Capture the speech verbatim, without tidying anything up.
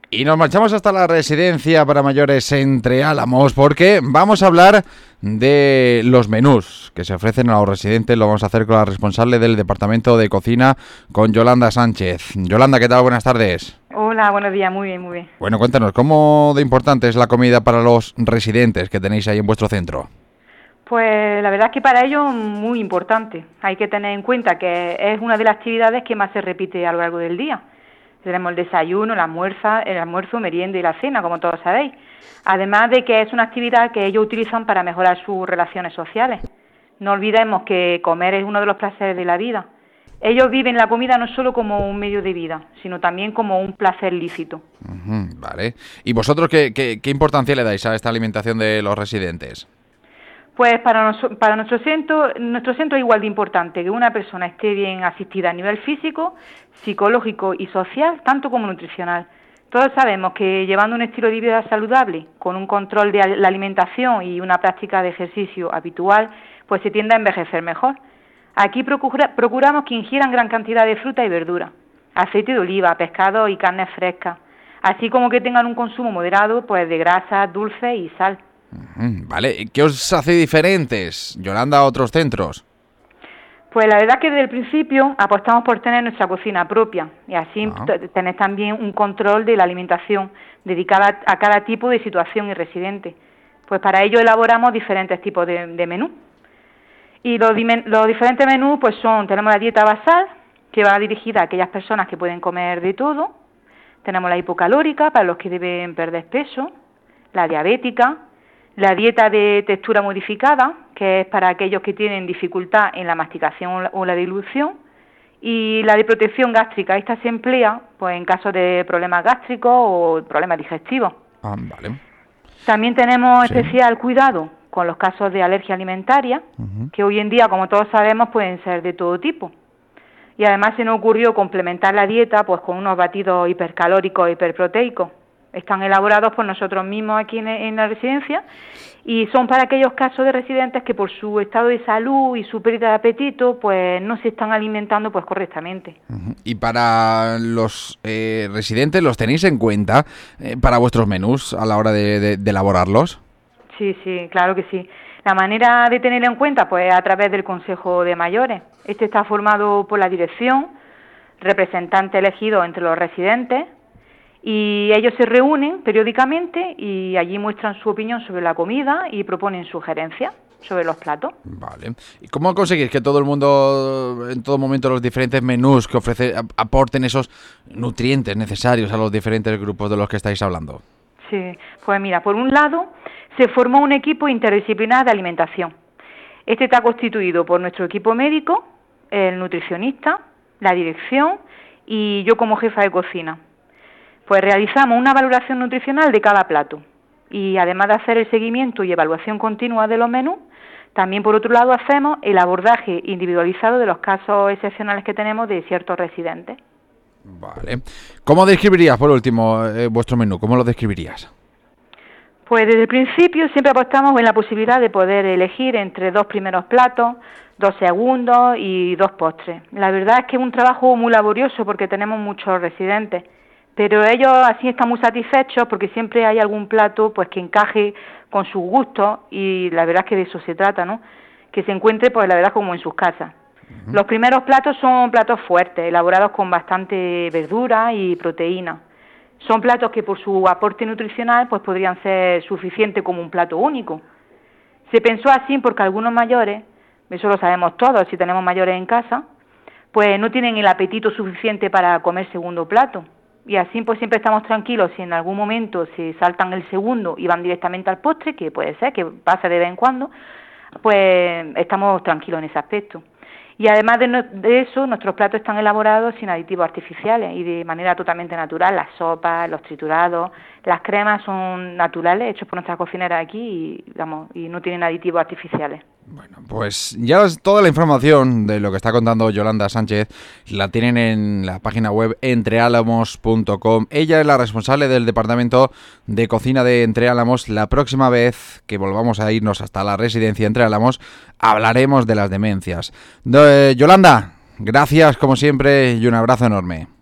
Y nos marchamos hasta la residencia para mayores Entre Álamos, porque vamos a hablar de los menús que se ofrecen a los residentes. Lo vamos a hacer con la responsable del departamento de cocina, con Yolanda Sánchez. Yolanda, ¿qué tal? Buenas tardes. Hola, buenos días, muy bien, muy bien. Bueno, cuéntanos, ¿cómo de importante es la comida para los residentes que tenéis ahí en vuestro centro? Pues la verdad es que para ellos muy importante. Hay que tener en cuenta que es una de las actividades que más se repite a lo largo del día. Tenemos el desayuno, el almuerzo, el almuerzo, merienda y la cena, como todos sabéis. Además de que es una actividad que ellos utilizan para mejorar sus relaciones sociales. No olvidemos que comer es uno de los placeres de la vida. Ellos viven la comida no solo como un medio de vida, sino también como un placer lícito. Uh-huh, vale. ¿Y vosotros qué, qué, qué importancia le dais a esta alimentación de los residentes? Pues para, nos, para nuestro centro, nuestro centro es igual de importante que una persona esté bien asistida a nivel físico, psicológico y social, tanto como nutricional. Todos sabemos que llevando un estilo de vida saludable, con un control de la alimentación y una práctica de ejercicio habitual, pues se tiende a envejecer mejor. Aquí procura, procuramos que ingieran gran cantidad de fruta y verdura, aceite de oliva, pescado y carnes frescas, así como que tengan un consumo moderado pues de grasas, dulces y sal. Vale, ¿qué os hace diferentes, Yolanda, a otros centros? Pues la verdad que desde el principio apostamos por tener nuestra cocina propia y así ah. t- tener también un control de la alimentación dedicada a cada tipo de situación y residente. Pues para ello elaboramos diferentes tipos de, de menú. Y los, dime- los diferentes menús pues son, tenemos la dieta basal, que va dirigida a aquellas personas que pueden comer de todo. Tenemos la hipocalórica, para los que deben perder peso, la diabética, la dieta de textura modificada, que es para aquellos que tienen dificultad en la masticación o la dilución, y la de protección gástrica. Esta se emplea pues en caso de problemas gástricos o problemas digestivos. Ah, vale. También tenemos Sí. especial cuidado con los casos de alergia alimentaria, uh-huh. que hoy en día, como todos sabemos, pueden ser de todo tipo. Y además se nos ocurrió complementar la dieta pues con unos batidos hipercalóricos e hiperproteicos. Están elaborados por nosotros mismos aquí en, en la residencia y son para aquellos casos de residentes que por su estado de salud y su pérdida de apetito pues no se están alimentando pues correctamente. Uh-huh. ¿Y para los eh, residentes los tenéis en cuenta eh, para vuestros menús a la hora de, de, de elaborarlos? Sí, sí, claro que sí. La manera de tenerlo en cuenta pues a través del Consejo de Mayores. Este está formado por la dirección, representantes elegidos entre los residentes, y ellos se reúnen periódicamente y allí muestran su opinión sobre la comida y proponen sugerencias sobre los platos. Vale. ¿Y cómo conseguís que todo el mundo, en todo momento, los diferentes menús que ofrece, aporten esos nutrientes necesarios a los diferentes grupos de los que estáis hablando? Sí, pues mira, por un lado se formó un equipo interdisciplinar de alimentación. Este está constituido por nuestro equipo médico, el nutricionista, la dirección y yo como jefa de cocina. Pues realizamos una valoración nutricional de cada plato y además de hacer el seguimiento y evaluación continua de los menús, también por otro lado hacemos el abordaje individualizado de los casos excepcionales que tenemos de ciertos residentes. Vale. ¿Cómo describirías, por último, eh, vuestro menú? ¿Cómo lo describirías? Pues desde el principio siempre apostamos en la posibilidad de poder elegir entre dos primeros platos, dos segundos y dos postres. La verdad es que es un trabajo muy laborioso porque tenemos muchos residentes, pero ellos así están muy satisfechos porque siempre hay algún plato pues que encaje con sus gustos y la verdad es que de eso se trata, ¿no? Que se encuentre pues la verdad como en sus casas. Uh-huh. Los primeros platos son platos fuertes, elaborados con bastante verdura y proteína. Son platos que por su aporte nutricional pues podrían ser suficientes como un plato único. Se pensó así porque algunos mayores, eso lo sabemos todos si tenemos mayores en casa, pues no tienen el apetito suficiente para comer segundo plato. Y así pues siempre estamos tranquilos si en algún momento se saltan el segundo y van directamente al postre, que puede ser, que pasa de vez en cuando, pues estamos tranquilos en ese aspecto. Y además de, no, de eso, nuestros platos están elaborados sin aditivos artificiales y de manera totalmente natural. Las sopas, los triturados, las cremas son naturales, hechos por nuestras cocineras aquí y, digamos, y no tienen aditivos artificiales. Bueno, pues ya toda la información de lo que está contando Yolanda Sánchez la tienen en la página web entre álamos punto com. Ella es la responsable del departamento de cocina de Entre Álamos. La próxima vez que volvamos a irnos hasta la residencia Entre Álamos, hablaremos de las demencias. De, Yolanda, gracias como siempre y un abrazo enorme.